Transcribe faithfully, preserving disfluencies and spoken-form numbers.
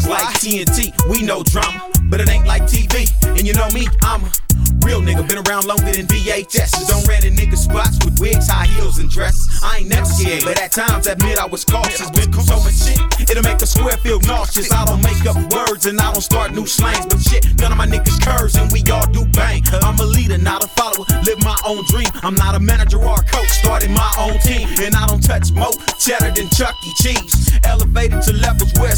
It's like T N T, we know drama, but it ain't like T V. And you know me, I'm a real nigga, been around longer than V H S's. Don't rent a nigga spots with wigs, high heels, and dresses. I ain't never scared, but at times admit I was cautious. Been through so much shit, it'll make a square feel nauseous. I don't make up words and I don't start new slangs, but shit, none of my niggas curves and we all do bang. I'm a leader, not a follower, live my own dream. I'm not a manager or a coach, starting my own team. And I don't touch more cheddar than Chuck E. Cheese. Elevated to levels where